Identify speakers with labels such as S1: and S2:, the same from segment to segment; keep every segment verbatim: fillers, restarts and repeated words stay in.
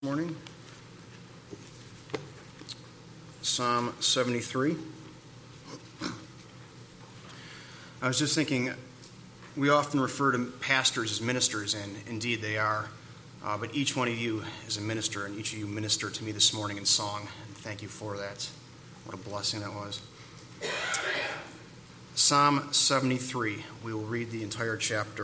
S1: Morning. Psalm seventy-three. I was just thinking, we often refer to pastors as ministers, and indeed they are, uh, but each one of you is a minister, and each of you ministered to me this morning in song, and thank you for that. What a blessing that was. Psalm seventy-three, we will read the entire chapter.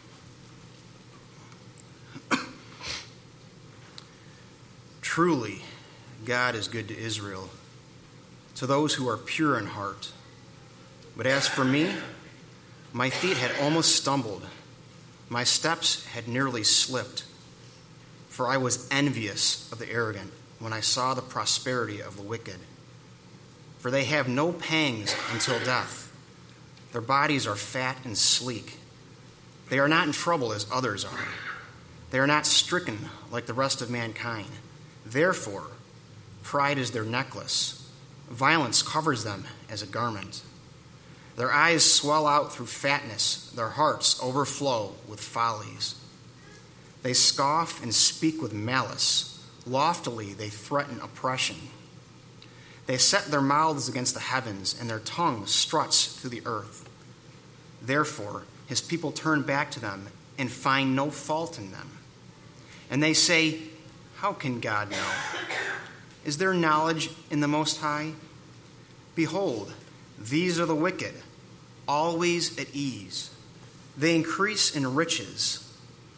S1: Truly, God is good to Israel, to those who are pure in heart. But as for me, my feet had almost stumbled. My steps had nearly slipped. For I was envious of the arrogant when I saw the prosperity of the wicked. For they have no pangs until death. Their bodies are fat and sleek. They are not in trouble as others are. They are not stricken like the rest of mankind. Therefore, pride is their necklace. Violence covers them as a garment. Their eyes swell out through fatness. Their hearts overflow with follies. They scoff and speak with malice. Loftily they threaten oppression. They set their mouths against the heavens, and their tongue struts through the earth. Therefore, his people turn back to them and find no fault in them. And they say, how can God know? Is there knowledge in the Most High? Behold, these are the wicked, always at ease. They increase in riches.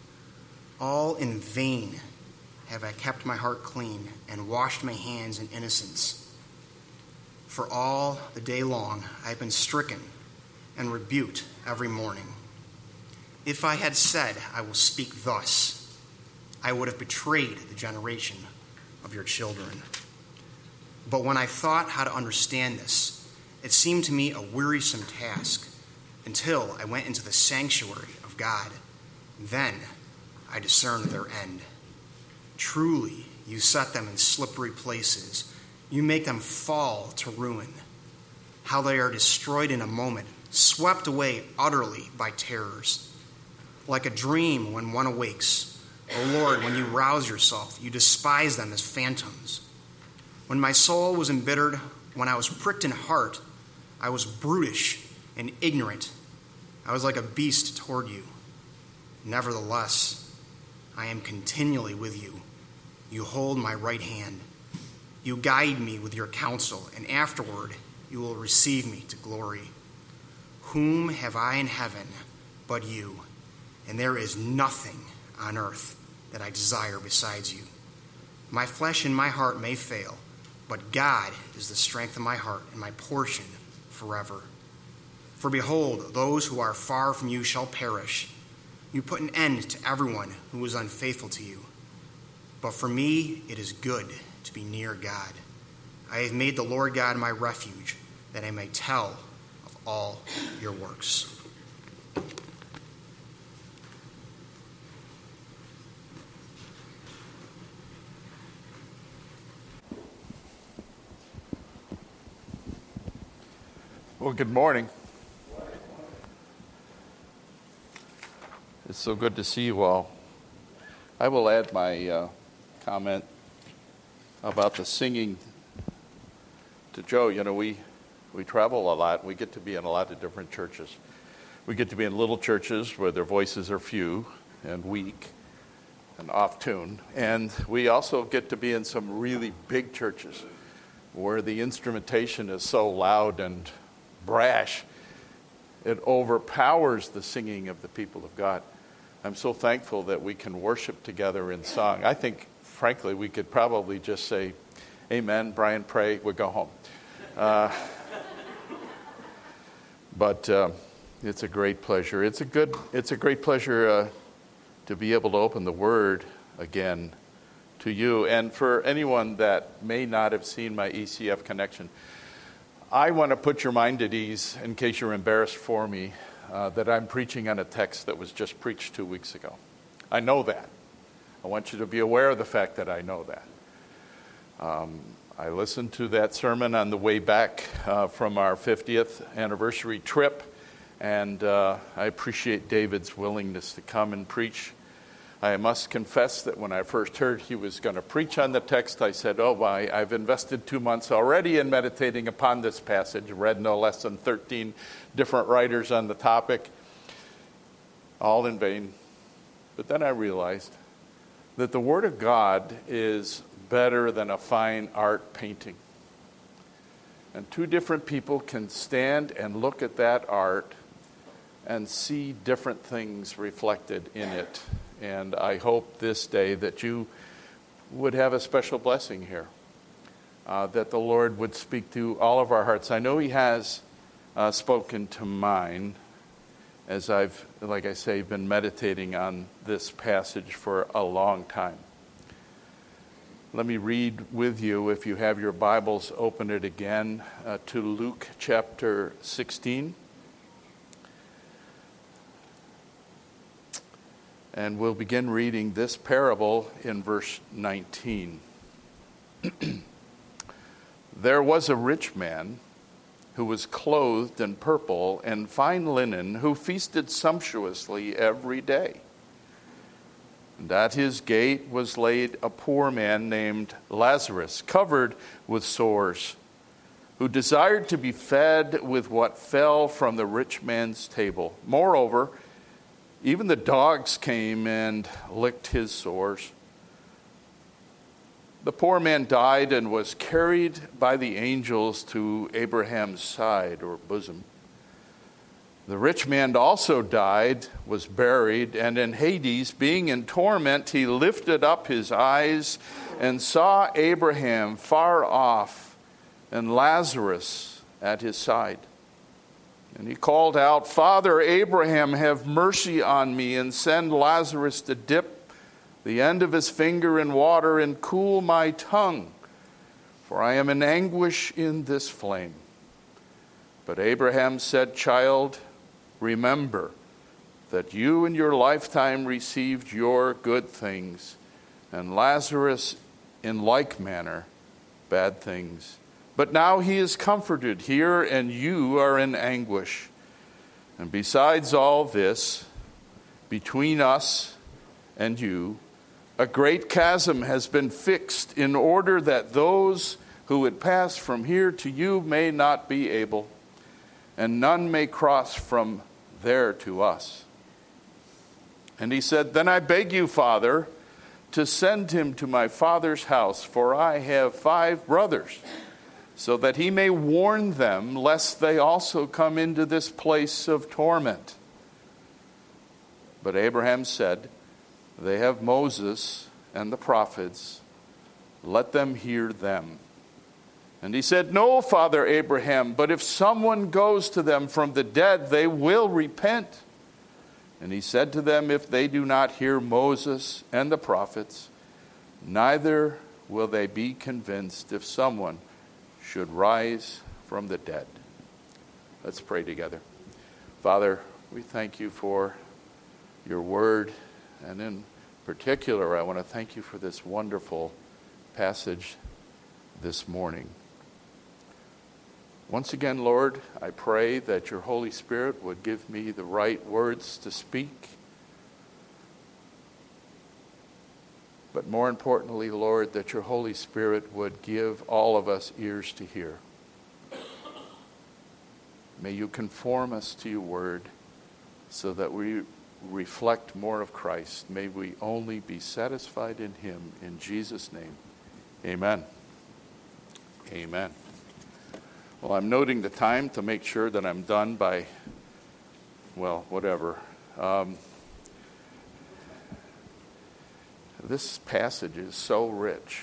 S1: All in vain have I kept my heart clean and washed my hands in innocence. For all the day long I have been stricken and rebuked every morning. If I had said, I will speak thus, I would have betrayed the generation of your children. But when I thought how to understand this, it seemed to me a wearisome task until I went into the sanctuary of God. Then I discerned their end. Truly, you set them in slippery places. You make them fall to ruin. How they are destroyed in a moment, swept away utterly by terrors. Like a dream when one awakes, O Lord, when you rouse yourself, you despise them as phantoms. When my soul was embittered, when I was pricked in heart, I was brutish and ignorant. I was like a beast toward you. Nevertheless, I am continually with you. You hold my right hand. You guide me with your counsel, and afterward you will receive me to glory. Whom have I in heaven but you? And there is nothing on earth that I desire besides you. My flesh and my heart may fail, but God is the strength of my heart and my portion forever. For behold, those who are far from you shall perish. You put an end to everyone who is unfaithful to you. But for me it is good to be near God. I have made the Lord God my refuge, that I may tell of all your works.
S2: Well, good morning. It's so good to see you all. I will add my uh, comment about the singing to Joe. You know, we, we travel a lot. We get to be in a lot of different churches. We get to be in little churches where their voices are few and weak and off tune. And we also get to be in some really big churches where the instrumentation is so loud and brash, it overpowers the singing of the people of God. I'm so thankful that we can worship together in song. I think, frankly, we could probably just say, amen, Brian, pray, we go home. Uh, but uh, it's a great pleasure. It's a good, it's a great pleasure uh, to be able to open the Word again to you. And for anyone that may not have seen my E C F connection, I want to put your mind at ease, in case you're embarrassed for me, uh, that I'm preaching on a text that was just preached two weeks ago. I know that. I want you to be aware of the fact that I know that. Um, I listened to that sermon on the way back uh, from our fiftieth anniversary trip, and uh, I appreciate David's willingness to come and preach I must confess that when I first heard he was going to preach on the text, I said, oh, my, I've invested two months already in meditating upon this passage, read no less than thirteen different writers on the topic, all in vain. But then I realized that the Word of God is better than a fine art painting. And two different people can stand and look at that art and see different things reflected in it. And I hope this day that you would have a special blessing here, uh, that the Lord would speak to all of our hearts. I know he has uh, spoken to mine as I've, like I say, been meditating on this passage for a long time. Let me read with you, if you have your Bibles, open it again uh, to Luke chapter sixteen. And we'll begin reading this parable in verse nineteen. There was a rich man who was clothed in purple and fine linen, who feasted sumptuously every day. And at his gate was laid a poor man named Lazarus, covered with sores, who desired to be fed with what fell from the rich man's table. Moreover, even the dogs came and licked his sores. The poor man died and was carried by the angels to Abraham's side or bosom. The rich man also died, was buried, and in Hades, being in torment, he lifted up his eyes and saw Abraham far off and Lazarus at his side. And he called out, Father Abraham, have mercy on me, and send Lazarus to dip the end of his finger in water and cool my tongue, for I am in anguish in this flame. But Abraham said, Child, remember that you in your lifetime received your good things, and Lazarus in like manner bad things. But now he is comforted here, and you are in anguish. And besides all this, between us and you, a great chasm has been fixed, in order that those who would pass from here to you may not be able, and none may cross from there to us. And he said, Then I beg you, Father, to send him to my father's house, for I have five brothers, so that he may warn them, lest they also come into this place of torment. But Abraham said, They have Moses and the prophets. Let them hear them. And he said, No, Father Abraham, but if someone goes to them from the dead, they will repent. And he said to them, If they do not hear Moses and the prophets, neither will they be convinced if someone should rise from the dead. Let's pray together. Father, we thank you for your word, and in particular, I want to thank you for this wonderful passage this morning. Once again, Lord, I pray that your Holy Spirit would give me the right words to speak. But more importantly, Lord, that your Holy Spirit would give all of us ears to hear. May you conform us to your word so that we reflect more of Christ. May we only be satisfied in him. In Jesus' name, amen. Amen. Well, I'm noting the time to make sure that I'm done by, well, whatever. Um, this passage is so rich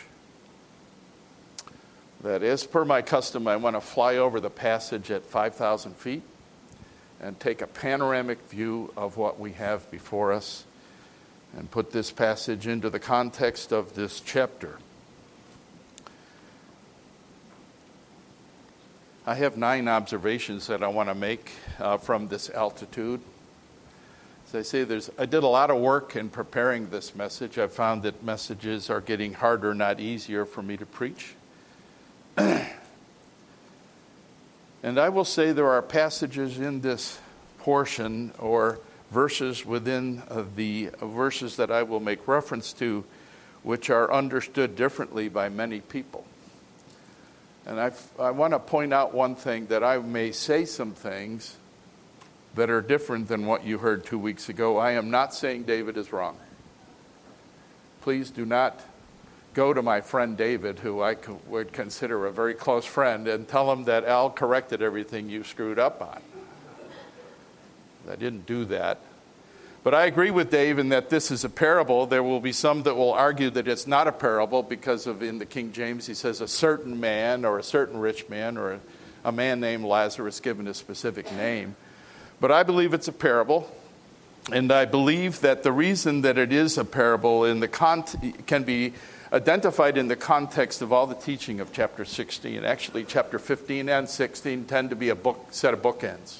S2: that, as per my custom, I want to fly over the passage at five thousand feet and take a panoramic view of what we have before us and put this passage into the context of this chapter. I have nine observations that I want to make uh, from this altitude. As I say, there's, I did a lot of work in preparing this message. I found that messages are getting harder, not easier, for me to preach. And I will say there are passages in this portion or verses within uh, the verses that I will make reference to, which are understood differently by many people. And I, I want to point out one thing, that I may say some things that are different than what you heard two weeks ago. I am not saying David is wrong. Please do not go to my friend David, who I co- would consider a very close friend, and tell him that Al corrected everything you screwed up on. I didn't do that. But I agree with Dave in that this is a parable. There will be some that will argue that it's not a parable because of, in the King James, he says a certain man or a certain rich man or a, a man named Lazarus given a specific name. But I believe it's a parable. And I believe that the reason that it is a parable in the con- can be identified in the context of all the teaching of chapter sixteen. Actually, chapter fifteen and sixteen tend to be a book set of bookends.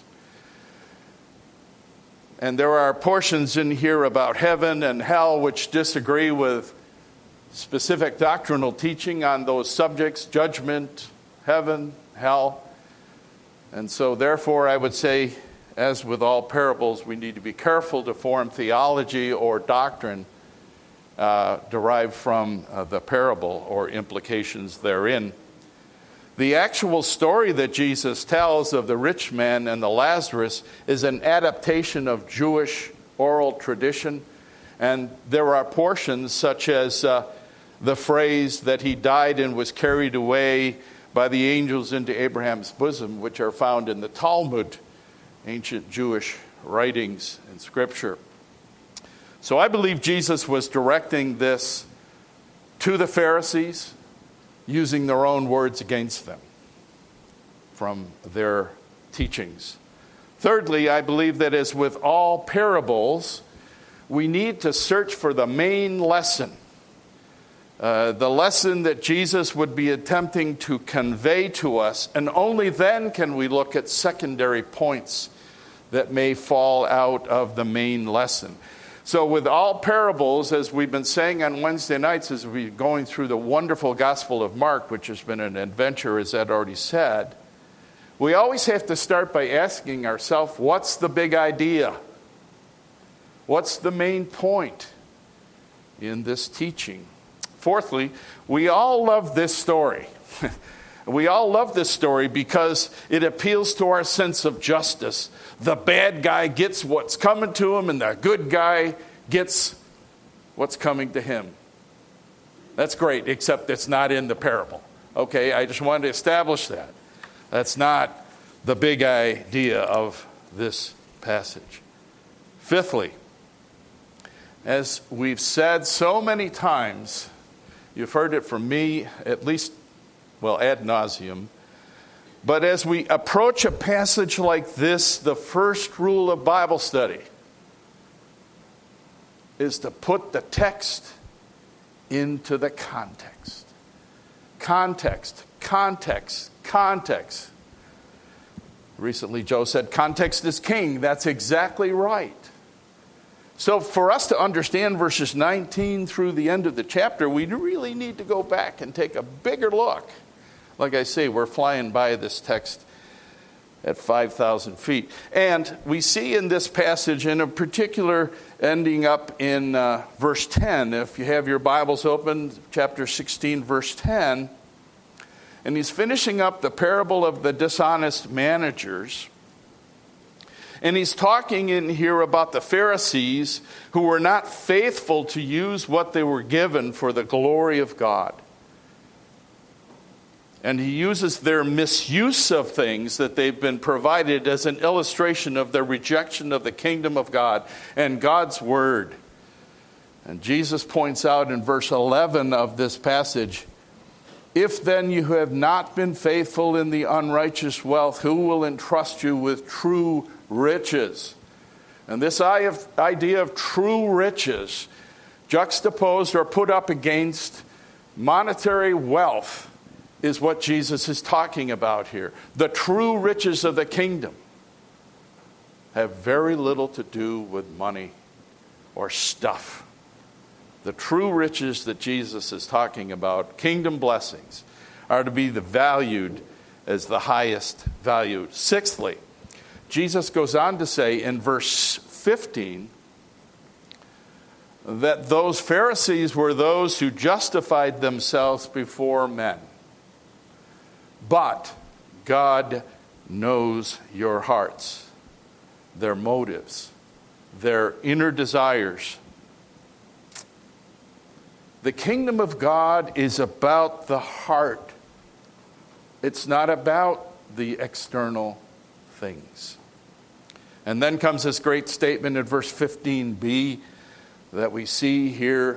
S2: And there are portions in here about heaven and hell which disagree with specific doctrinal teaching on those subjects: judgment, heaven, hell. And so therefore I would say, as with all parables, we need to be careful to form theology or doctrine uh, derived from uh, the parable or implications therein. The actual story that Jesus tells of the rich man and the Lazarus is an adaptation of Jewish oral tradition. And there are portions such as uh, the phrase that he died and was carried away by the angels into Abraham's bosom, which are found in the Talmud, ancient Jewish writings and scripture. So I believe Jesus was directing this to the Pharisees, using their own words against them from their teachings. Thirdly, I believe that as with all parables, we need to search for the main lesson, uh, the lesson that Jesus would be attempting to convey to us, and only then can we look at secondary points that may fall out of the main lesson. So with all parables, as we've been saying on Wednesday nights, as we're going through the wonderful Gospel of Mark, which has been an adventure, as Ed already said, we always have to start by asking ourselves, what's the big idea? What's the main point in this teaching? Fourthly, we all love this story. We all love this story because it appeals to our sense of justice. The bad guy gets what's coming to him, and the good guy gets what's coming to him. That's great, except it's not in the parable. Okay, I just wanted to establish that. That's not the big idea of this passage. Fifthly, as we've said so many times, you've heard it from me at least, well, ad nauseum. But as we approach a passage like this, the first rule of Bible study is to put the text into the context. Context, context, context. Recently, Joe said, context is king. That's exactly right. So for us to understand verses nineteen through the end of the chapter, we really need to go back and take a bigger look. Like I say, we're flying by this text at five thousand feet. And we see in this passage, in a particular, ending up in uh, verse ten. If you have your Bibles open, chapter sixteen, verse ten. And he's finishing up the parable of the dishonest managers. And he's talking in here about the Pharisees who were not faithful to use what they were given for the glory of God. And he uses their misuse of things that they've been provided as an illustration of their rejection of the kingdom of God and God's word. And Jesus points out in verse eleven of this passage, if then you have not been faithful in the unrighteous wealth, who will entrust you with true riches? And this idea of true riches, juxtaposed or put up against monetary wealth, is what Jesus is talking about here. The true riches of the kingdom have very little to do with money or stuff. The true riches that Jesus is talking about, kingdom blessings, are to be the valued as the highest value. Sixthly, Jesus goes on to say in verse fifteen that those Pharisees were those who justified themselves before men. But God knows your hearts, their motives, their inner desires. The kingdom of God is about the heart. It's not about the external things. And then comes this great statement in verse fifteen b that we see here.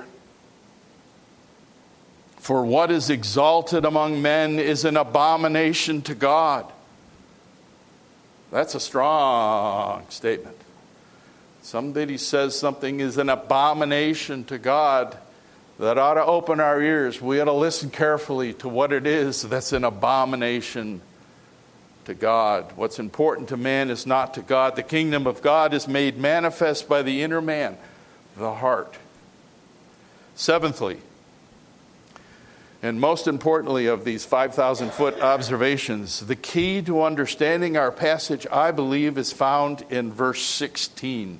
S2: For what is exalted among men is an abomination to God. That's a strong statement. Somebody says something is an abomination to God, that ought to open our ears. We ought to listen carefully to what it is that's an abomination to God. What's important to man is not to God. The kingdom of God is made manifest by the inner man, the heart. Seventhly, and most importantly of these five thousand foot observations, the key to understanding our passage, I believe, is found in verse sixteen.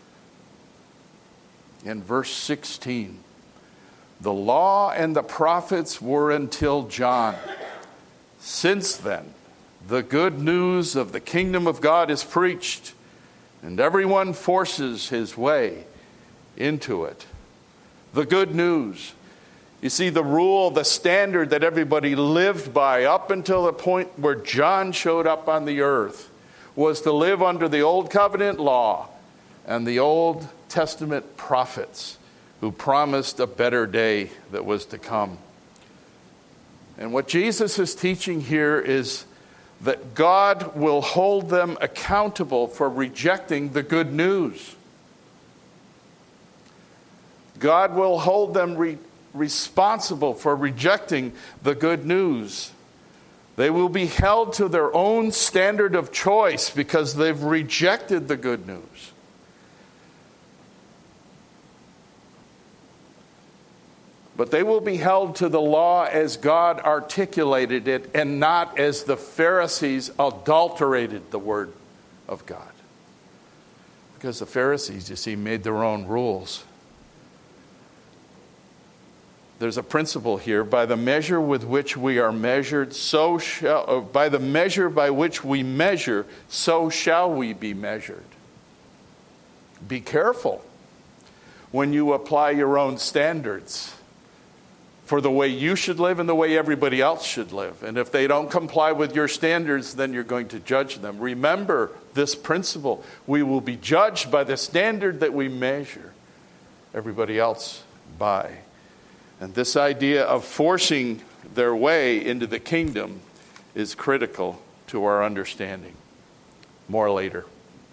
S2: In verse sixteen. The law and the prophets were until John. Since then, the good news of the kingdom of God is preached, and everyone forces his way into it. The good news. You see, the rule, the standard that everybody lived by up until the point where John showed up on the earth was to live under the Old Covenant law and the Old Testament prophets who promised a better day that was to come. And what Jesus is teaching here is that God will hold them accountable for rejecting the good news. God will hold them re- responsible for rejecting the good news. They will be held to their own standard of choice because they've rejected the good news. But they will be held to the law as God articulated it and not as the Pharisees adulterated the word of God. Because the Pharisees, you see, made their own rules. There's a principle here. By the measure with which we are measured, so shall, uh, by the measure by which we measure, so shall we be measured. Be careful when you apply your own standards for the way you should live and the way everybody else should live. And if they don't comply with your standards, then you're going to judge them. Remember this principle. We will be judged by the standard that we measure everybody else by. And this idea of forcing their way into the kingdom is critical to our understanding. More later.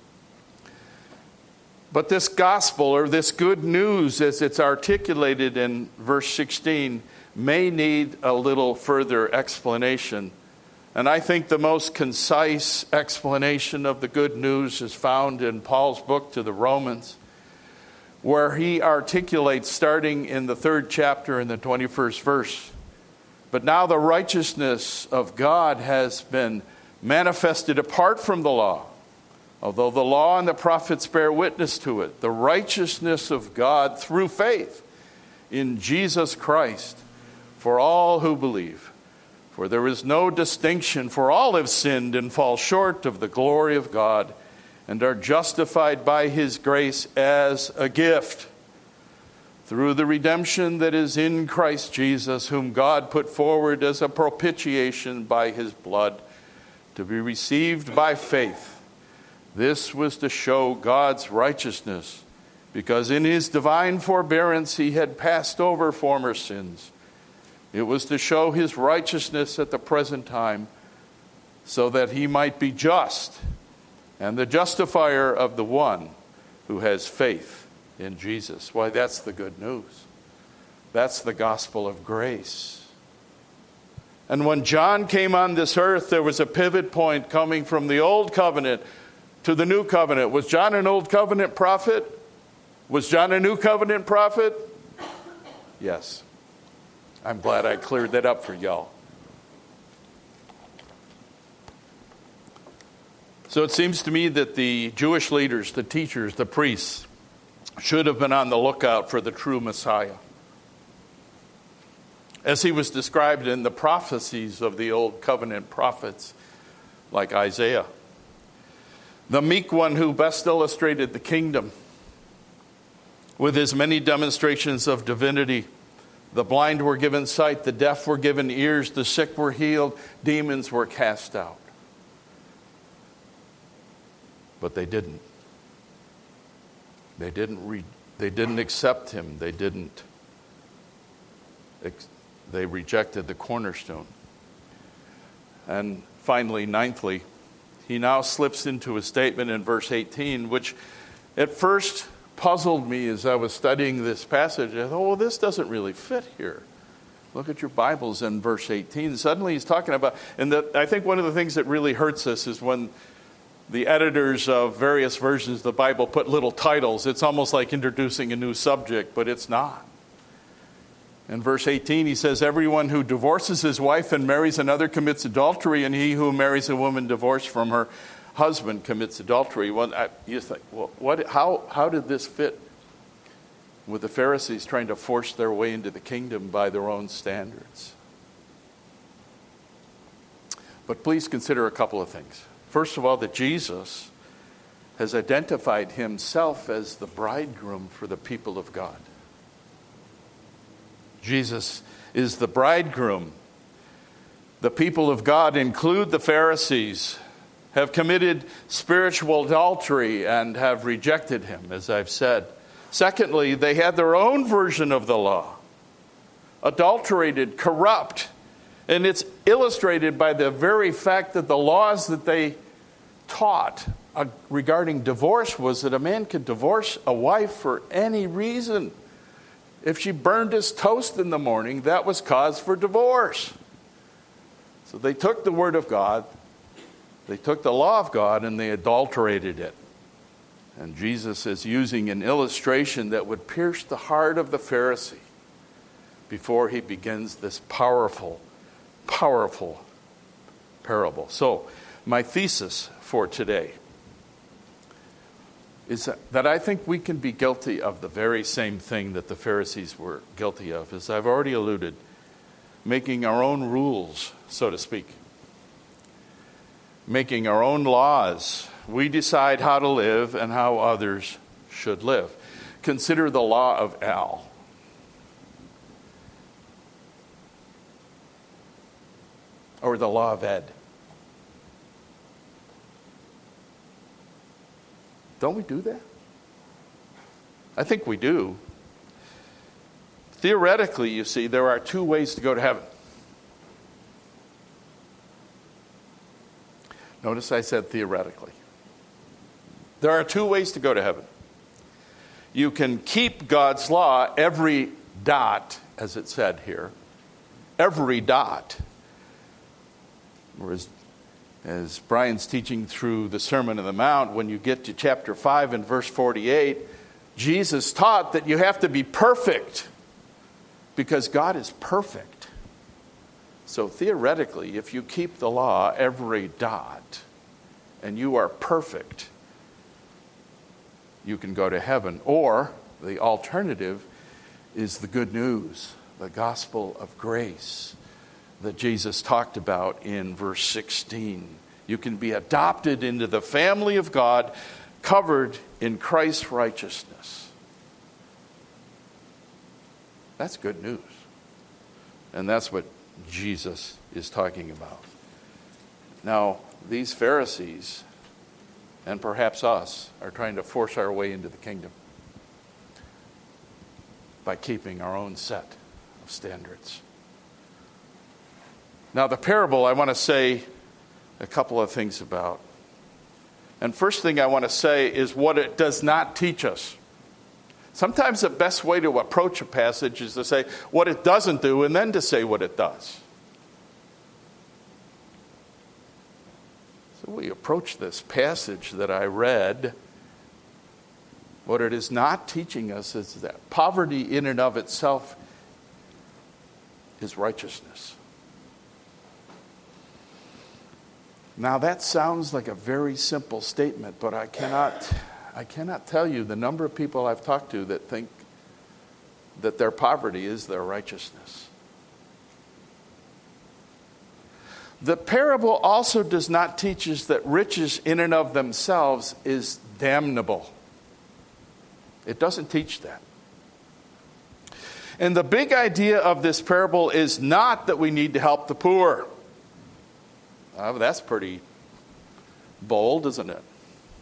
S2: But this gospel, or this good news as it's articulated in verse sixteen, may need a little further explanation. And I think the most concise explanation of the good news is found in Paul's book to the Romans, where he articulates, starting in the third chapter in the twenty-first verse, but now the righteousness of God has been manifested apart from the law. Although the law and the prophets bear witness to it, the righteousness of God through faith in Jesus Christ for all who believe. For there is no distinction, for all have sinned and fall short of the glory of God and are justified by his grace as a gift through the redemption that is in Christ Jesus, whom God put forward as a propitiation by his blood to be received by faith. This was to show God's righteousness, because in his divine forbearance he had passed over former sins. It was to show his righteousness at the present time, so that he might be just and the justifier of the one who has faith in Jesus. Why, that's the good news. That's the gospel of grace. And when John came on this earth, there was a pivot point coming from the old covenant to the new covenant. Was John an old covenant prophet? Was John a new covenant prophet? Yes. I'm glad I cleared that up for y'all. So it seems to me that the Jewish leaders, the teachers, the priests, should have been on the lookout for the true Messiah, as he was described in the prophecies of the Old Covenant prophets like Isaiah. The meek one who best illustrated the kingdom with his many demonstrations of divinity. The blind were given sight, the deaf were given ears, the sick were healed, demons were cast out. But they didn't. They didn't read. They didn't accept him. They didn't. They rejected the cornerstone. And finally, ninthly, he now slips into a statement in verse eighteen, which at first puzzled me as I was studying this passage. I thought, well, this doesn't really fit here. Look at your Bibles in verse eighteen. Suddenly he's talking about, and the, I think one of the things that really hurts us is when the editors of various versions of the Bible put little titles. It's almost like introducing a new subject, but it's not. In verse eighteen, he says, everyone who divorces his wife and marries another commits adultery, and he who marries a woman divorced from her husband commits adultery. Well, I, you think, well, what? How how did this fit with the Pharisees trying to force their way into the kingdom by their own standards? But please consider a couple of things. First of all, that Jesus has identified himself as the bridegroom for the people of God. Jesus is the bridegroom. The people of God include the Pharisees, have committed spiritual adultery and have rejected him, as I've said. Secondly, they had their own version of the law, adulterated, corrupt. And it's illustrated by the very fact that the laws that they taught uh, regarding divorce was that a man could divorce a wife for any reason. If she burned his toast in the morning, that was cause for divorce. So they took the word of God, they took the law of God, and they adulterated it. And Jesus is using an illustration that would pierce the heart of the Pharisee before he begins this powerful Powerful parable. So, my thesis for today is that I think we can be guilty of the very same thing that the Pharisees were guilty of, as I've already alluded, making our own rules, so to speak, making our own laws. We decide how to live and how others should live. Consider the law of Al. Or the law of Ed. Don't we do that? I think we do. Theoretically, you see, there are two ways to go to heaven. Notice I said theoretically. There are two ways to go to heaven. You can keep God's law, every dot, as it said here, every dot. Or as, as Brian's teaching through the Sermon on the Mount, when you get to chapter five and verse forty-eight, Jesus taught that you have to be perfect because God is perfect. So theoretically, if you keep the law every dot and you are perfect, you can go to heaven. Or the alternative is the good news, the gospel of grace that Jesus talked about in verse sixteen. You can be adopted into the family of God, covered in Christ's righteousness. That's good news. And that's what Jesus is talking about. Now, these Pharisees, and perhaps us, are trying to force our way into the kingdom by keeping our own set of standards. Now, the parable I want to say a couple of things about. And first thing I want to say is what it does not teach us. Sometimes the best way to approach a passage is to say what it doesn't do and then to say what it does. So we approach this passage that I read. What it is not teaching us is that poverty in and of itself is righteousness. Now that sounds like a very simple statement, but I cannot, I cannot tell you the number of people I've talked to that think that their poverty is their righteousness. The parable also does not teach us that riches in and of themselves is damnable. It doesn't teach that. And the big idea of this parable is not that we need to help the poor. Uh, that's pretty bold, isn't it?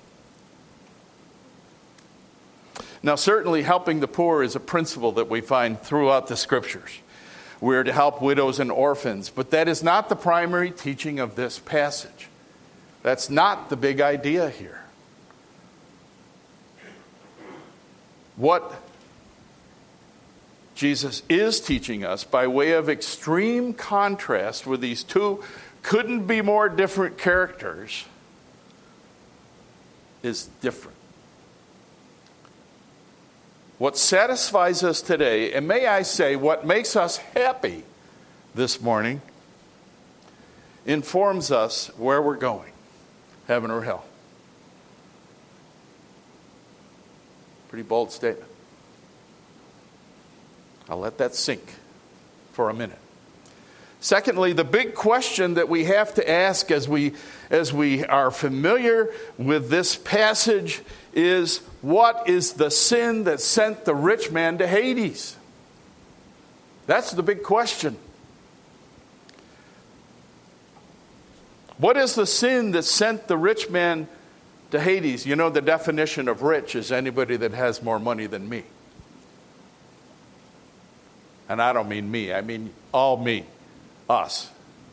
S2: Now, certainly helping the poor is a principle that we find throughout the Scriptures. We're to help widows and orphans, but that is not the primary teaching of this passage. That's not the big idea here. What Jesus is teaching us, by way of extreme contrast with these two couldn't be more different characters, is different. What satisfies us today, and may I say, what makes us happy this morning, informs us where we're going, heaven or hell. Pretty bold statement. I'll let that sink for a minute. Secondly, the big question that we have to ask as we as we are familiar with this passage is, what is the sin that sent the rich man to Hades? That's the big question. What is the sin that sent the rich man to Hades? You know, the definition of rich is anybody that has more money than me. And I don't mean me, I mean all me, us.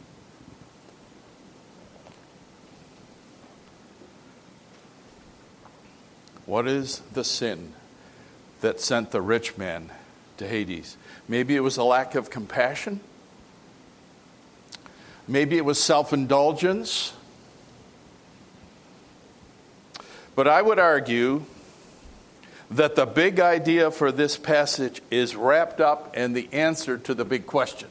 S2: What is the sin that sent the rich man to Hades? Maybe it was a lack of compassion. Maybe it was self-indulgence. But I would argue that the big idea for this passage is wrapped up in the answer to the big question.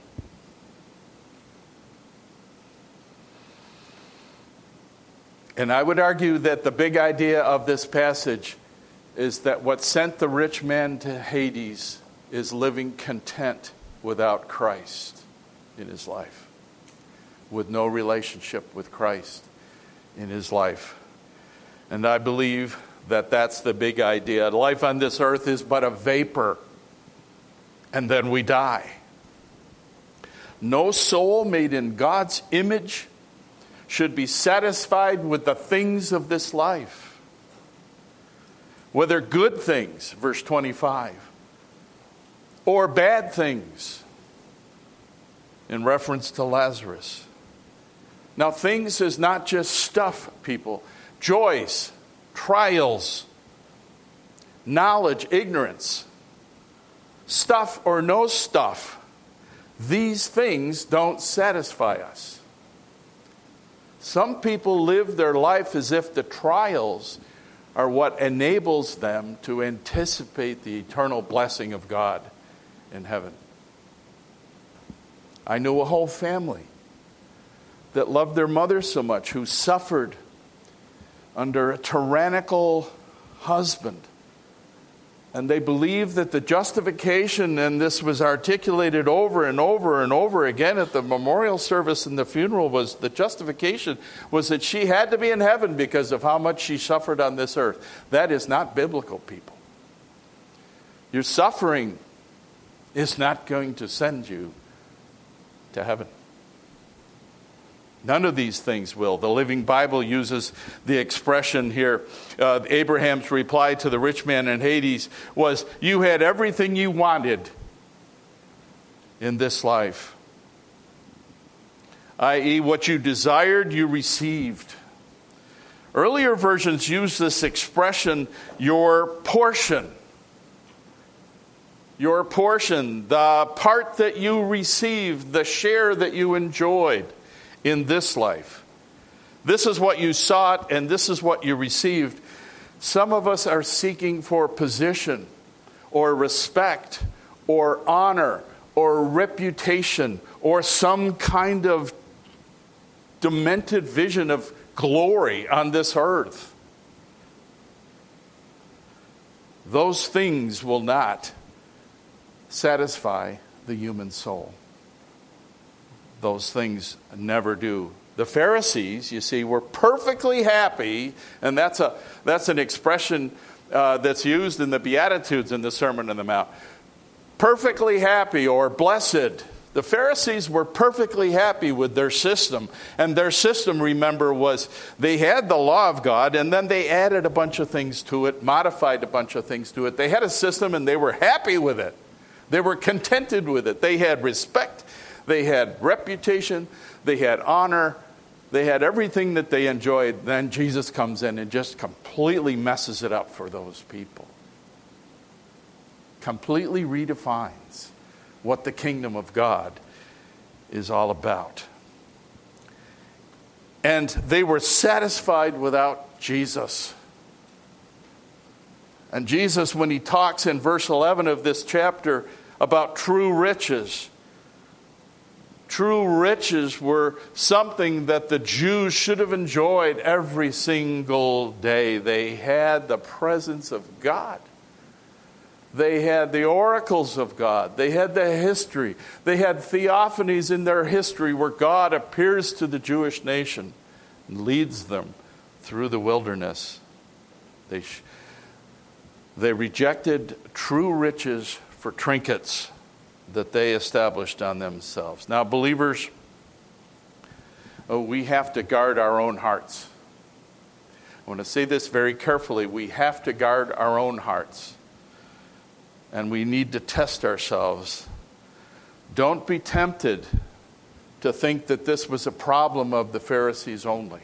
S2: And I would argue that the big idea of this passage is that what sent the rich man to Hades is living content without Christ in his life, with no relationship with Christ in his life. And I believe that that's the big idea. Life on this earth is but a vapor, and then we die. No soul made in God's image should be satisfied with the things of this life, whether good things, verse twenty-five, or bad things, in reference to Lazarus. Now, things is not just stuff, people. Joys, trials, knowledge, ignorance, stuff or no stuff, these things don't satisfy us. Some people live their life as if the trials are what enables them to anticipate the eternal blessing of God in heaven. I knew a whole family that loved their mother so much, who suffered under a tyrannical husband. And they believed that the justification, and this was articulated over and over and over again at the memorial service and the funeral, was the justification was that she had to be in heaven because of how much she suffered on this earth. That is not biblical, people. Your suffering is not going to send you to heaven. None of these things will. The Living Bible uses the expression here. Uh, Abraham's reply to the rich man in Hades was, you had everything you wanted in this life. that is, what you desired, you received. Earlier versions use this expression, your portion. Your portion, the part that you received, the share that you enjoyed in this life. This is what you sought, and this is what you received. Some of us are seeking for position or respect or honor or reputation or some kind of demented vision of glory on this earth. Those things will not satisfy the human soul. Those things never do. The Pharisees, you see, were perfectly happy, and that's a that's an expression uh, that's used in the Beatitudes in the Sermon on the Mount. Perfectly happy or blessed. The Pharisees were perfectly happy with their system. And their system, remember, was they had the law of God, and then they added a bunch of things to it, modified a bunch of things to it. They had a system, and they were happy with it. They were contented with it. They had respect. They had reputation. They had honor. They had everything that they enjoyed. Then Jesus comes in and just completely messes it up for those people. Completely redefines what the kingdom of God is all about. And they were satisfied without Jesus. And Jesus, when he talks in verse eleven of this chapter about true riches, true riches were something that the Jews should have enjoyed every single day. They had the presence of God. They had the oracles of God. They had the history. They had theophanies in their history where God appears to the Jewish nation and leads them through the wilderness. They, sh- they rejected true riches for trinkets that they established on themselves. Now, believers, oh, we have to guard our own hearts. I want to say this very carefully. We have to guard our own hearts. And we need to test ourselves. Don't be tempted to think that this was a problem of the Pharisees only.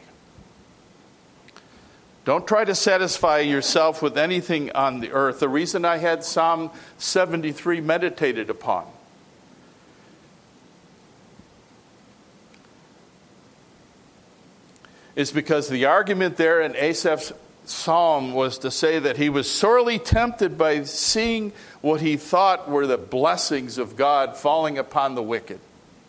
S2: Don't try to satisfy yourself with anything on the earth. The reason I had Psalm seventy-three meditated upon is because the argument there in Asaph's psalm was to say that he was sorely tempted by seeing what he thought were the blessings of God falling upon the wicked.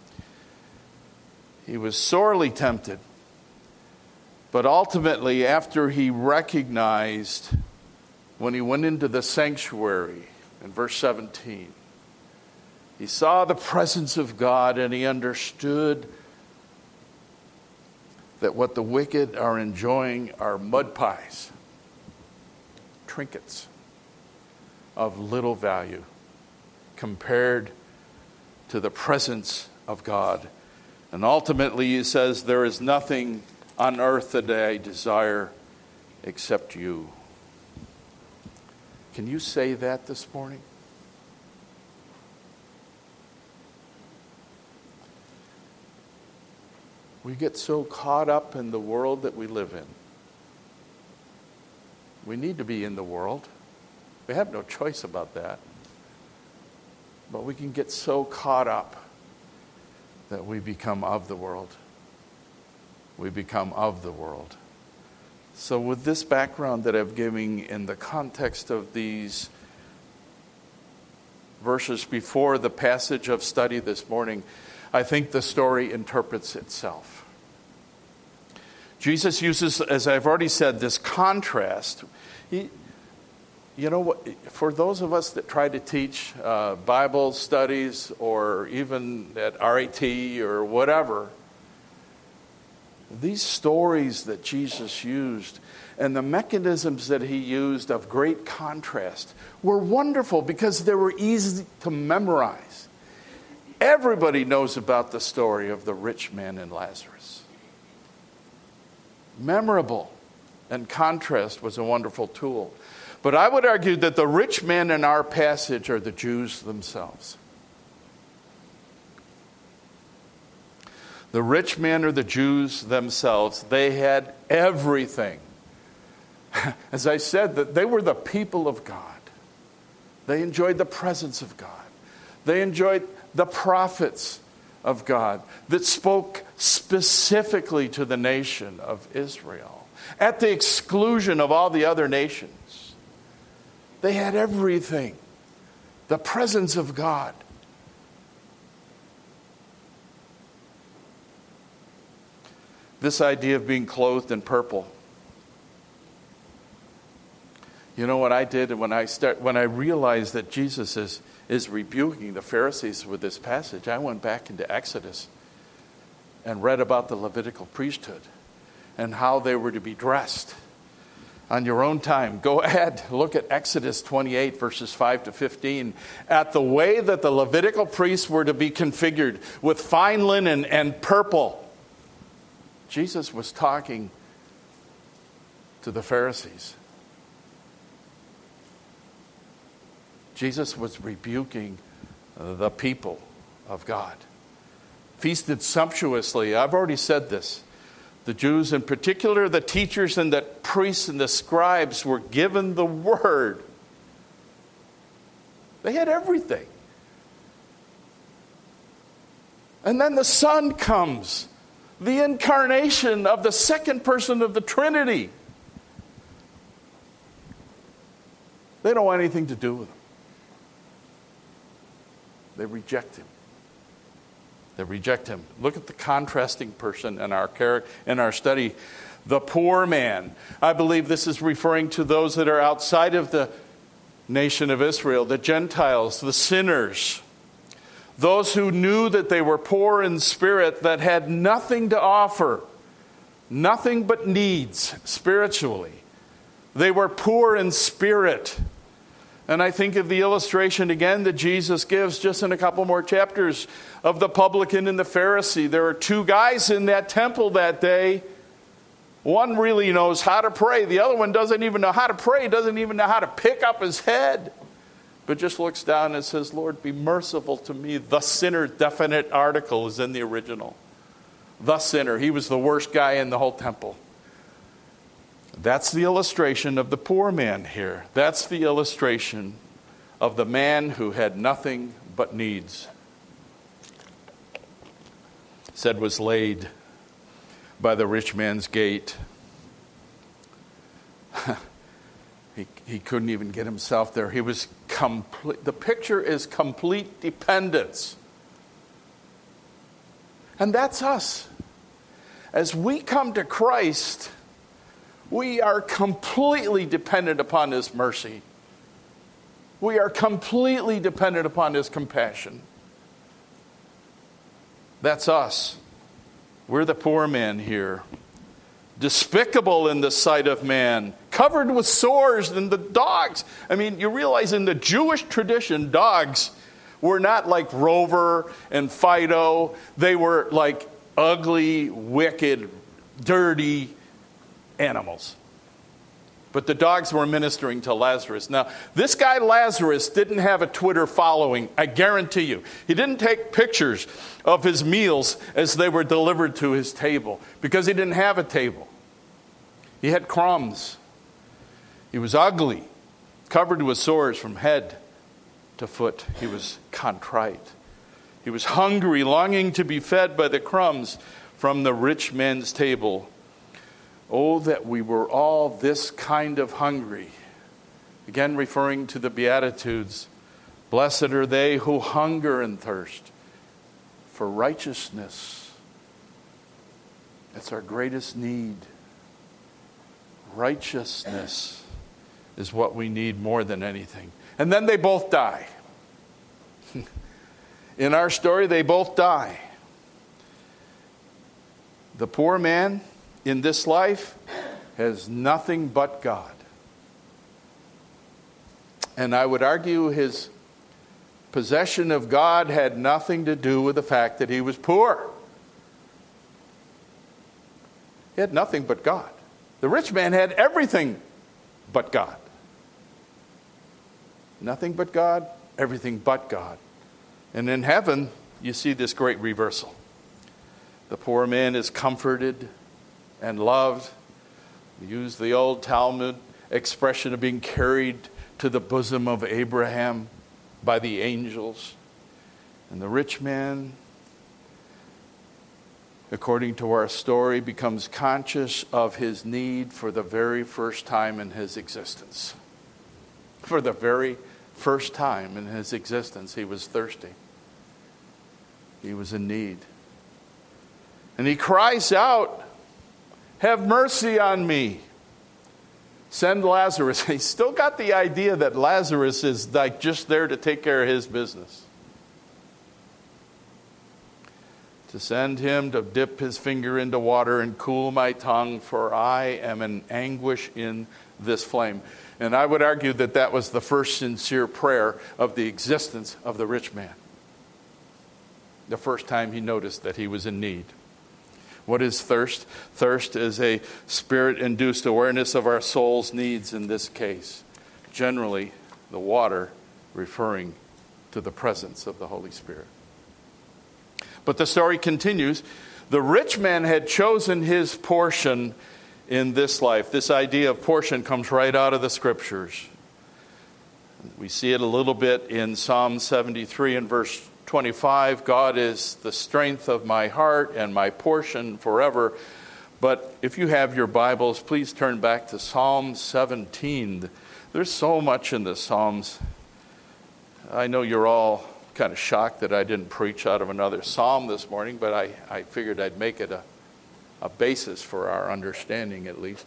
S2: He was sorely tempted. But ultimately, after he recognized, when he went into the sanctuary, in verse seventeen, he saw the presence of God and he understood that what the wicked are enjoying are mud pies, trinkets of little value compared to the presence of God. And ultimately, he says, there is nothing on earth that I desire except you. Can you say that this morning? We get so caught up in the world that we live in. We need to be in the world. We have no choice about that. But we can get so caught up that we become of the world. We become of the world. So with this background that I'm giving in the context of these verses before the passage of study this morning, I think the story interprets itself. Jesus uses, as I've already said, this contrast. He, you know what? For those of us that try to teach uh, Bible studies or even at R A T or whatever, these stories that Jesus used and the mechanisms that he used of great contrast were wonderful because they were easy to memorize. Everybody knows about the story of the rich man and Lazarus. Memorable, and contrast was a wonderful tool. But I would argue that the rich men in our passage are the Jews themselves. The rich men are the Jews themselves. They had everything. As I said, that they were the people of God. They enjoyed the presence of God. They enjoyed the prophets of God that spoke specifically to the nation of Israel at the exclusion of all the other nations. They had everything. The presence of God. This idea of being clothed in purple. You know what I did when I start when I realized that Jesus is, is rebuking the Pharisees with this passage? I went back into Exodus and read about the Levitical priesthood and how they were to be dressed. On your own time, go ahead, look at Exodus twenty-eight, verses five to fifteen, at the way that the Levitical priests were to be configured with fine linen and purple. Jesus was talking to the Pharisees. Jesus was rebuking the people of God. Feasted sumptuously. I've already said this. The Jews, in particular, the teachers and the priests and the scribes, were given the word. They had everything. And then the Son comes, the incarnation of the second person of the Trinity. They don't want anything to do with him. They reject him. They reject him. Look at the contrasting person in our character, in our study. The poor man. I believe this is referring to those that are outside of the nation of Israel, the Gentiles, the sinners. Those who knew that they were poor in spirit, that had nothing to offer, nothing but needs spiritually. They were poor in spirit. And I think of the illustration again that Jesus gives just in a couple more chapters of the publican and the Pharisee. There are two guys in that temple that day. One really knows how to pray. The other one doesn't even know how to pray, doesn't even know how to pick up his head, but just looks down and says, Lord, be merciful to me. The sinner, definite article is in the original. The sinner. He was the worst guy in the whole temple. That's the illustration of the poor man here. That's the illustration of the man who had nothing but needs. Said was laid by the rich man's gate. he, he couldn't even get himself there. He was complete. The picture is complete dependence. And that's us. As we come to Christ, we are completely dependent upon His mercy. We are completely dependent upon His compassion. That's us. We're the poor man here. Despicable in the sight of man. Covered with sores and the dogs. I mean, you realize in the Jewish tradition, dogs were not like Rover and Fido. They were like ugly, wicked, dirty animals. But the dogs were ministering to Lazarus. Now, this guy Lazarus didn't have a Twitter following, I guarantee you. He didn't take pictures of his meals as they were delivered to his table because he didn't have a table. He had crumbs. He was ugly, covered with sores from head to foot. He was contrite. He was hungry, longing to be fed by the crumbs from the rich man's table. Oh, that we were all this kind of hungry. Again, referring to the Beatitudes. Blessed are they who hunger and thirst for righteousness. That's our greatest need. Righteousness is what we need more than anything. And then they both die. In our story, they both die. The poor man in this life has nothing but God. And I would argue his possession of God had nothing to do with the fact that he was poor. He had nothing but God. The rich man had everything but God. Nothing but God, everything but God. And in heaven, you see this great reversal. The poor man is comforted and loved. We use the old Talmud expression of being carried to the bosom of Abraham by the angels. And the rich man, according to our story, becomes conscious of his need for the very first time in his existence. For the very first time in his existence, he was thirsty. He was in need. And he cries out have mercy on me. Send Lazarus. He's still got the idea that Lazarus is like just there to take care of his business. To send him to dip his finger into water and cool my tongue, for I am in anguish in this flame. And I would argue that that was the first sincere prayer of the existence of the rich man. The first time he noticed that he was in need. What is thirst? Thirst is a spirit-induced awareness of our soul's needs in this case. Generally, the water referring to the presence of the Holy Spirit. But the story continues. The rich man had chosen his portion in this life. This idea of portion comes right out of the Scriptures. We see it a little bit in Psalm seventy-three and verse twenty-five. God is the strength of my heart and my portion forever. But if you have your Bibles, please turn back to Psalm seventeen. There's so much in the Psalms. I know you're all kind of shocked that I didn't preach out of another psalm this morning, but I, I figured I'd make it a, a basis for our understanding at least.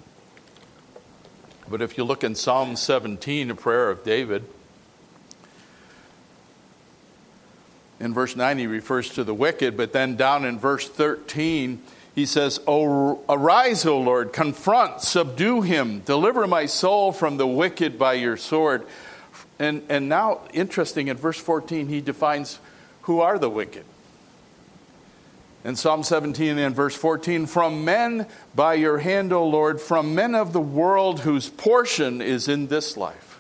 S2: But if you look in Psalm seventeen, a prayer of David, in verse nine he refers to the wicked, but then down in verse thirteen he says, "O arise, O Lord, confront, subdue him, deliver my soul from the wicked by your sword." And and now, interesting, in verse fourteen, he defines who are the wicked. In Psalm seventeen and verse fourteen, "From men by your hand, O Lord, from men of the world whose portion is in this life."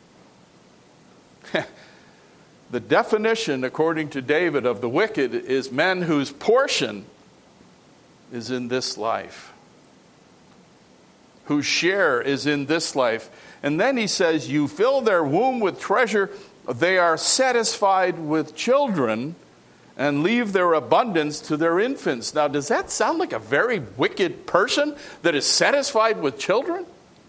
S2: The definition, according to David, of the wicked is men whose portion is in this life, whose share is in this life. And then he says, "You fill their womb with treasure. They are satisfied with children and leave their abundance to their infants." Now, does that sound like a very wicked person that is satisfied with children?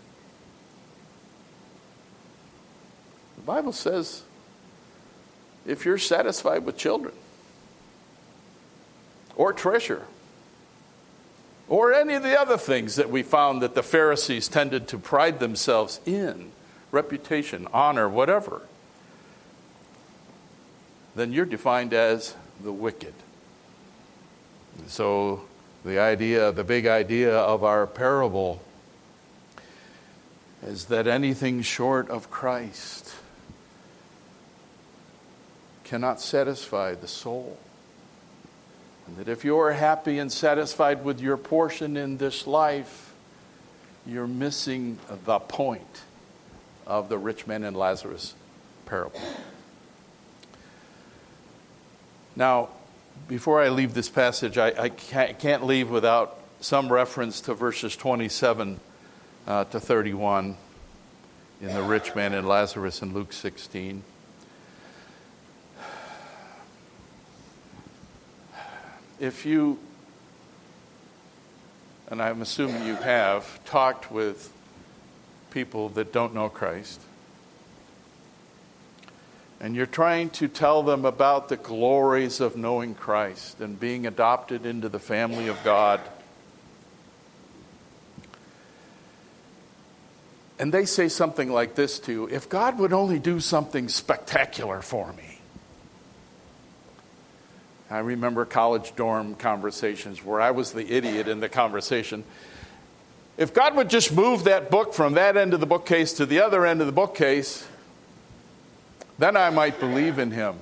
S2: The Bible says, if you're satisfied with children or treasure or any of the other things that we found that the Pharisees tended to pride themselves in, reputation, honor, whatever, then you're defined as the wicked. So the idea, the big idea of our parable is that anything short of Christ cannot satisfy the soul. And that if you're happy and satisfied with your portion in this life, you're missing the point of the rich man and Lazarus parable. Now, before I leave this passage, I, I can't, can't leave without some reference to verses twenty-seven uh, to thirty-one in the rich man and Lazarus in Luke sixteen. If you, and I'm assuming you have, talked with people that don't know Christ, and you're trying to tell them about the glories of knowing Christ and being adopted into the family of God, and they say something like this to you: "If God would only do something spectacular for me." I remember college dorm conversations where I was the idiot in the conversation. If God would just move that book from that end of the bookcase to the other end of the bookcase, then I might believe in him.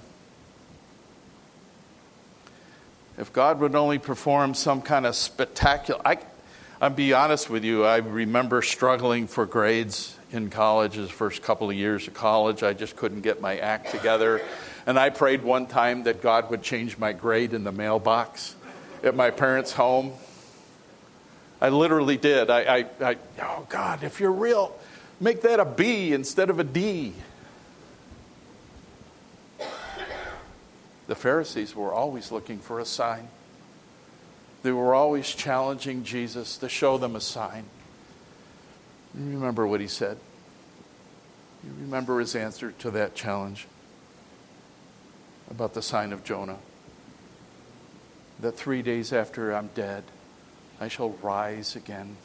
S2: If God would only perform some kind of spectacular... I, I'll be honest with you, I remember struggling for grades in college, the first couple of years of college. I just couldn't get my act together. And I prayed one time that God would change my grade in the mailbox at my parents' home. I literally did. I, I, I, oh God, if you're real, make that a B instead of a D. The Pharisees were always looking for a sign. They were always challenging Jesus to show them a sign. You remember what he said? You remember his answer to that challenge about the sign of Jonah? That three days after I'm dead, I shall rise again.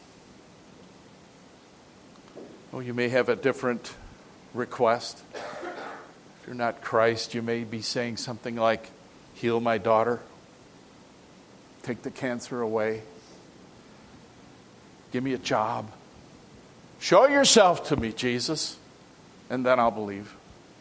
S2: Oh, you may have a different request. If you're not Christ, you may be saying something like, heal my daughter, take the cancer away, give me a job, show yourself to me, Jesus, and then I'll believe.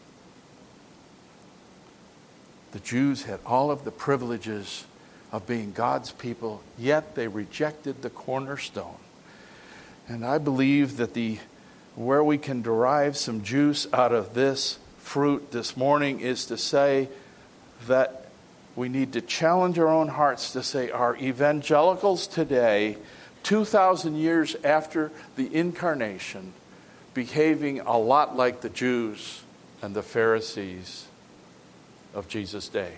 S2: The Jews had all of the privileges of being God's people, yet they rejected the cornerstone. And I believe that the where we can derive some juice out of this fruit this morning is to say that we need to challenge our own hearts to say, are evangelicals today, two thousand years after the incarnation, behaving a lot like the Jews and the Pharisees of Jesus' day?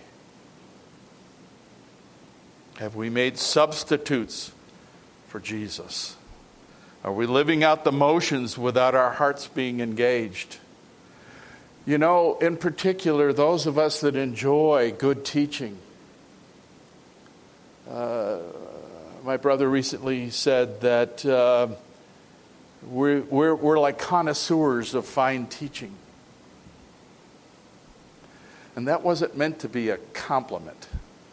S2: Have we made substitutes for Jesus? Are we living out the motions without our hearts being engaged? You know, in particular, those of us that enjoy good teaching. Uh, my brother recently said that uh, we're, we're, we're like connoisseurs of fine teaching. And that wasn't meant to be a compliment.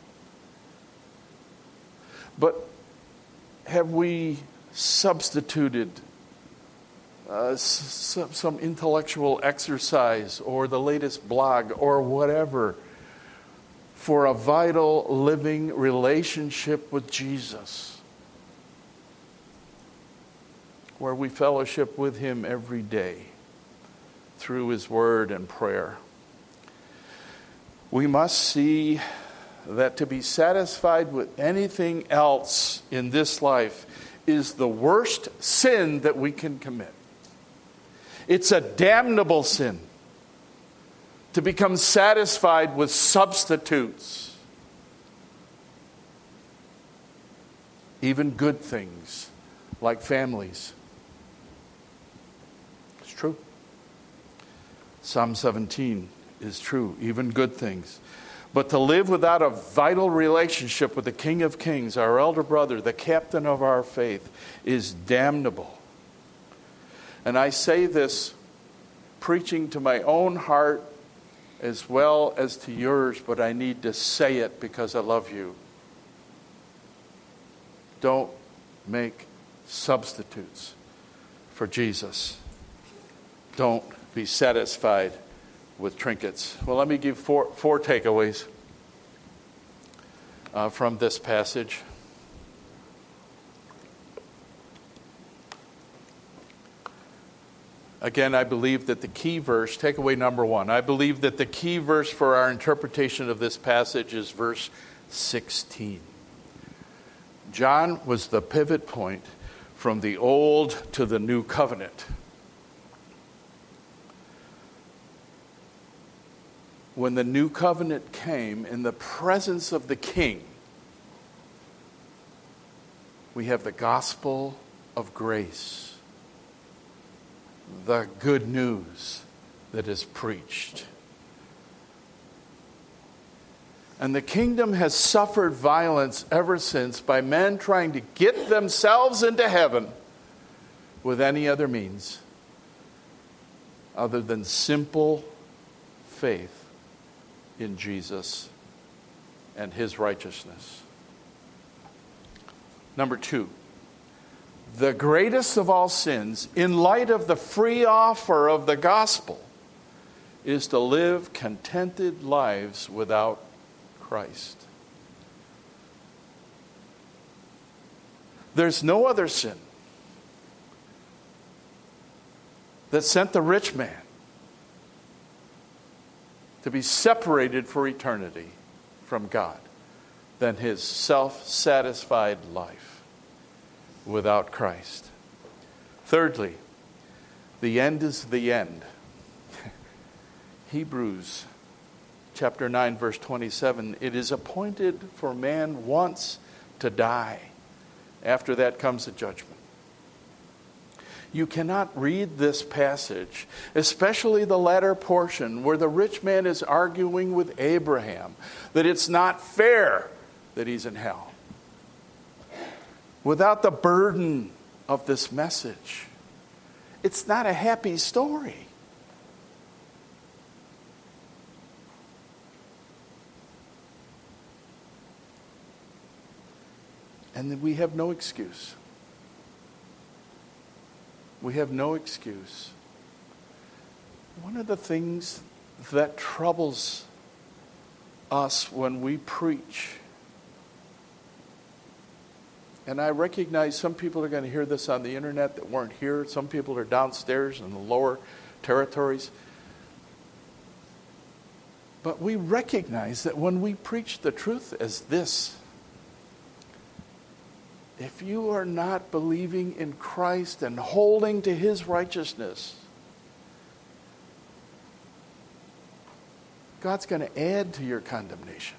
S2: But have we substituted uh, some, some intellectual exercise or the latest blog or whatever for a vital, living relationship with Jesus, where we fellowship with Him every day through His Word and prayer? We must see that to be satisfied with anything else in this life is the worst sin that we can commit. It's a damnable sin to become satisfied with substitutes, even good things like families. It's true. Psalm seventeen is true, even good things. But to live without a vital relationship with the King of Kings, our elder brother, the captain of our faith, is damnable. And I say this preaching to my own heart as well as to yours, but I need to say it because I love you. Don't make substitutes for Jesus. Don't be satisfied with trinkets. Well, let me give four, four takeaways uh, from this passage. Again, I believe that the key verse, takeaway number one, I believe that the key verse for our interpretation of this passage is verse sixteen. John was the pivot point from the old to the new covenant. When the new covenant came in the presence of the King, we have the gospel of grace, the good news that is preached. And the kingdom has suffered violence ever since by men trying to get themselves into heaven with any other means other than simple faith in Jesus and His righteousness. Number two, the greatest of all sins, in light of the free offer of the gospel, is to live contented lives without Christ. There's no other sin that sent the rich man to be separated for eternity from God than his self-satisfied life without Christ. Thirdly, the end is the end. Hebrews chapter nine, verse twenty-seven, it is appointed for man once to die. After that comes the judgment. You cannot read this passage, especially the latter portion where the rich man is arguing with Abraham that it's not fair that he's in hell. without the burden of this message, it's not a happy story. And then we have no excuse. We have no excuse. One of the things that troubles us when we preach, and I recognize some people are going to hear this on the internet that weren't here. Some people are downstairs in the lower territories. But we recognize that when we preach the truth as this, if you are not believing in Christ and holding to His righteousness, God's going to add to your condemnation.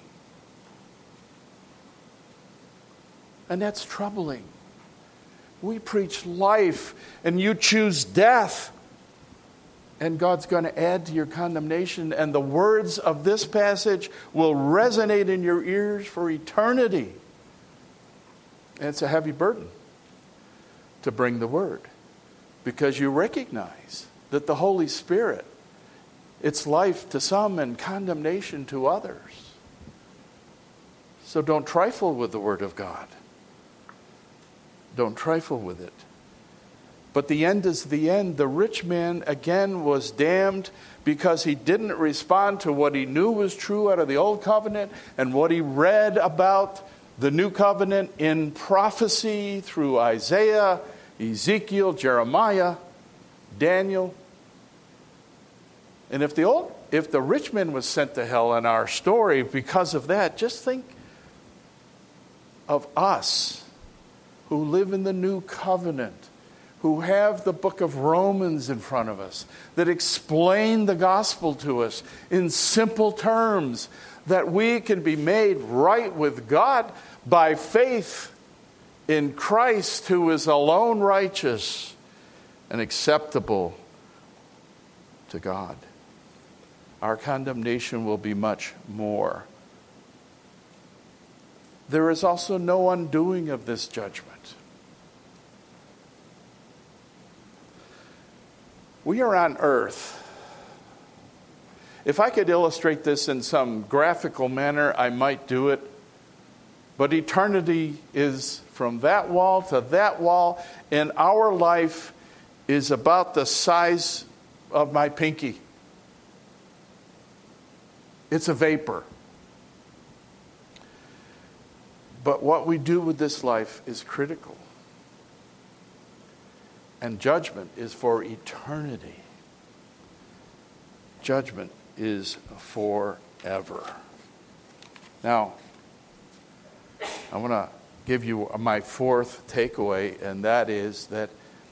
S2: And that's troubling. We preach life and you choose death. And God's going to add to your condemnation. And the words of this passage will resonate in your ears for eternity. And it's a heavy burden to bring the word. Because you recognize that the Holy Spirit, it's life to some and condemnation to others. So don't trifle with the Word of God. Don't trifle with it. But the end is the end. The rich man again was damned because he didn't respond to what he knew was true out of the Old Covenant and what he read about the New Covenant in prophecy through Isaiah, Ezekiel, Jeremiah, Daniel. And if the old, if the rich man was sent to hell in our story because of that, just think of us who live in the new covenant, who have the book of Romans in front of us, that explain the gospel to us in simple terms, that we can be made right with God by faith in Christ, who is alone righteous and acceptable to God. Our condemnation will be much more. There is also no undoing of this judgment. We are on earth. If I could illustrate this in some graphical manner, I might do it. But eternity is from that wall to that wall, and our life is about the size of my pinky. It's a vapor. But what we do with this life is critical. And judgment is for eternity. Judgment is forever. Now, I want to give you my fourth takeaway, and that is that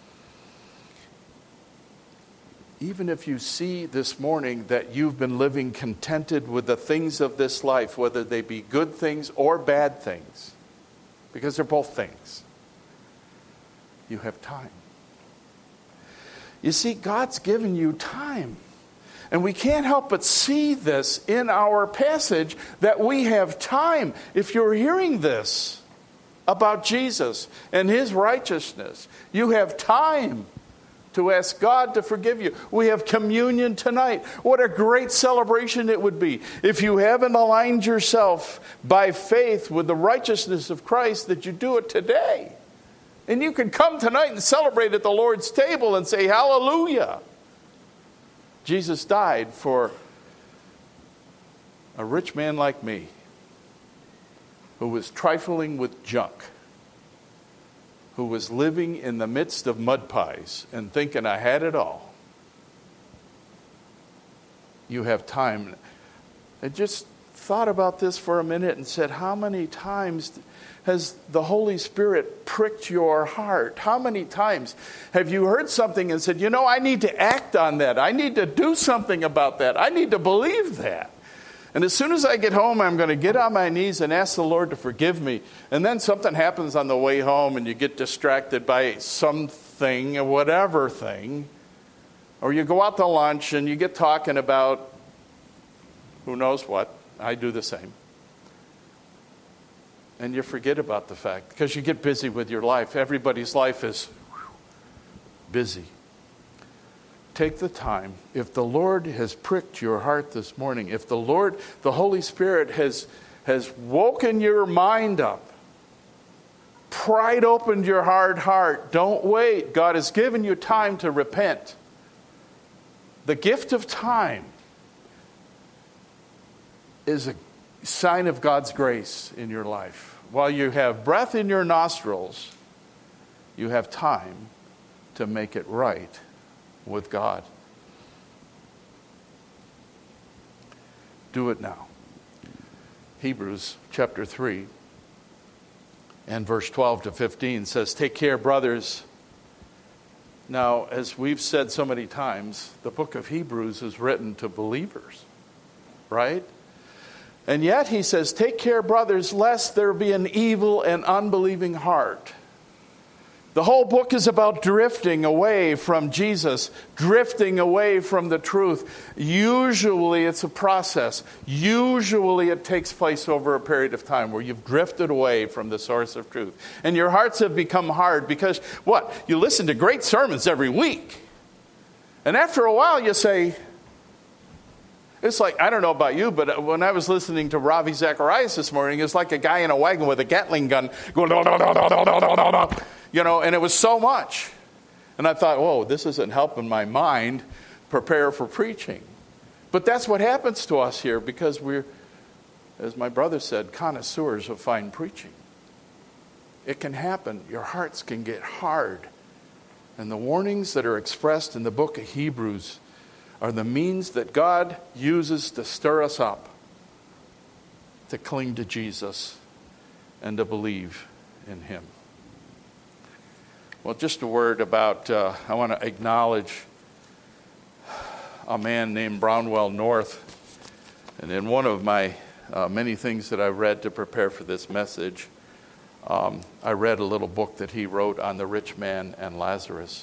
S2: even if you see this morning that you've been living contented with the things of this life, whether they be good things or bad things, because they're both things, you have time. You see, God's given you time. And we can't help but see this in our passage, that we have time. If you're hearing this about Jesus and His righteousness, you have time to ask God to forgive you. We have communion tonight. What a great celebration it would be if you haven't aligned yourself by faith with the righteousness of Christ, that you do it today. And you can come tonight and celebrate at the Lord's table and say, hallelujah. Jesus died for a rich man like me who was trifling with junk, who was living in the midst of mud pies and thinking I had it all. You have time. I just thought about this for a minute and said, how many times has the Holy Spirit pricked your heart? How many times have you heard something and said, you know, I need to act on that. I need to do something about that. I need to believe that. And as soon as I get home, I'm going to get on my knees and ask the Lord to forgive me. And then something happens on the way home and you get distracted by something, or whatever thing. Or you go out to lunch and you get talking about who knows what. I do the same. and you forget about the fact because you get busy with your life. Everybody's life is busy. Take the time. If the Lord has pricked your heart this morning, if the Lord, the Holy Spirit has, has woken your mind up, pried open your hard heart, don't wait. God has given you time to repent. The gift of time is a sign of God's grace in your life. While you have breath in your nostrils, you have time to make it right with God. Do it now. Hebrews chapter three and verse twelve to fifteen says, "Take care, brothers." Now, as we've said so many times, the book of Hebrews is written to believers, right? And yet he says, "Take care, brothers, lest there be an evil and unbelieving heart." The whole book is about drifting away from Jesus, drifting away from the truth. Usually it's a process. Usually it takes place over a period of time where you've drifted away from the source of truth. And your hearts have become hard because, what? You listen to great sermons every week. And after a while you say, it's like, I don't know about you, but when I was listening to Ravi Zacharias this morning, it's like a guy in a wagon with a Gatling gun going, no, no, no, no, no, no, no, no. You know, and it was so much. And I thought, whoa, this isn't helping my mind prepare for preaching. But that's what happens to us here because we're, as my brother said, connoisseurs of fine preaching. It can happen. Your hearts can get hard. And the warnings that are expressed in the book of Hebrews are the means that God uses to stir us up to cling to Jesus and to believe in him. Well, just a word about, uh, I want to acknowledge a man named Brownwell North. And in one of my uh, many things that I read to prepare for this message, um, I read a little book that he wrote on the rich man and Lazarus.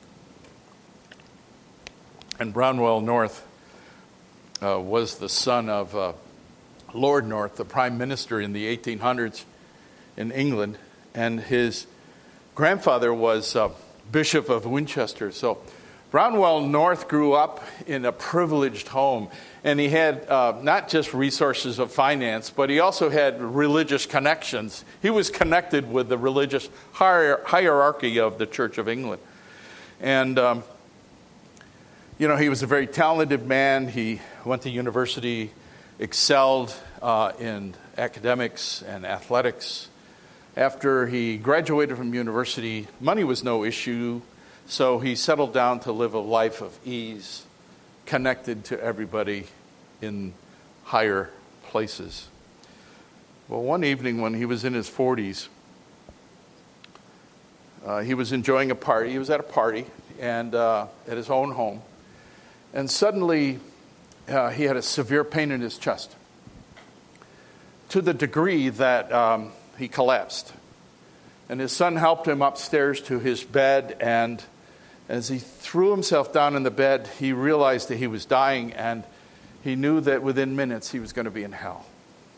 S2: And Brownwell North uh, was the son of uh, Lord North, the prime minister in the eighteen hundreds in England. And his grandfather was uh, Bishop of Winchester. So Brownwell North grew up in a privileged home. And he had uh, not just resources of finance, but he also had religious connections. He was connected with the religious hier- hierarchy of the Church of England. And Um, You know, he was a very talented man. He went to university, excelled uh, in academics and athletics. After he graduated from university, money was no issue, so he settled down to live a life of ease, connected to everybody in higher places. Well, one evening when he was in his forties, uh, he was enjoying a party. He was at a party and uh, at his own home. And suddenly, uh, he had a severe pain in his chest to the degree that um, he collapsed. And his son helped him upstairs to his bed. And as he threw himself down in the bed, he realized that he was dying. And he knew that within minutes he was going to be in hell.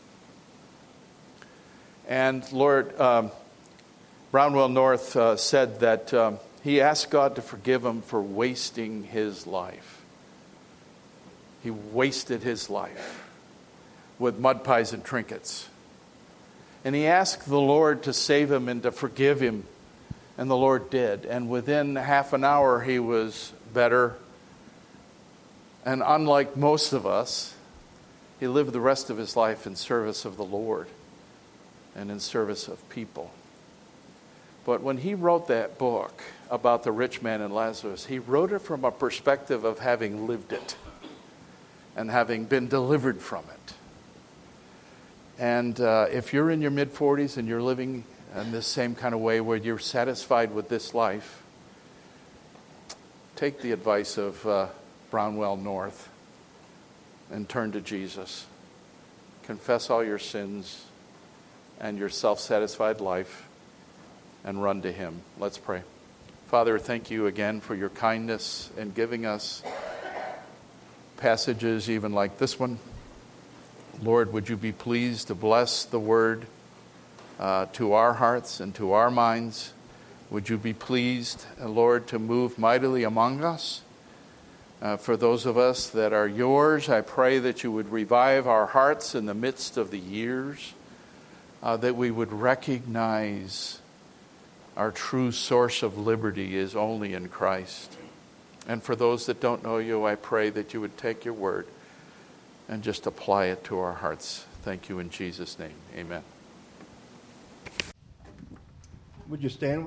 S2: And Lord, um, Brownwell North uh, said that um, he asked God to forgive him for wasting his life. He wasted his life with mud pies and trinkets. And he asked the Lord to save him and to forgive him. And the Lord did. And within half an hour, he was better. And unlike most of us, he lived the rest of his life in service of the Lord and in service of people. But when he wrote that book about the rich man and Lazarus, he wrote it from a perspective of having lived it and having been delivered from it. And uh, if you're in your mid-forties and you're living in this same kind of way where you're satisfied with this life, take the advice of uh, Brownwell North and turn to Jesus. Confess all your sins and your self-satisfied life and run to him. Let's pray. Father, thank you again for your kindness in giving us passages even like this one. Lord, would you be pleased to bless the word uh, to our hearts and to our minds. Would you be pleased, Lord, to move mightily among us? Uh, for those of us that are yours, I pray that you would revive our hearts in the midst of the years, uh, that we would recognize our true source of liberty is only in Christ. And for those that don't know you, I pray that you would take your word and just apply it to our hearts. Thank you in Jesus' name. Amen.
S3: Would you stand?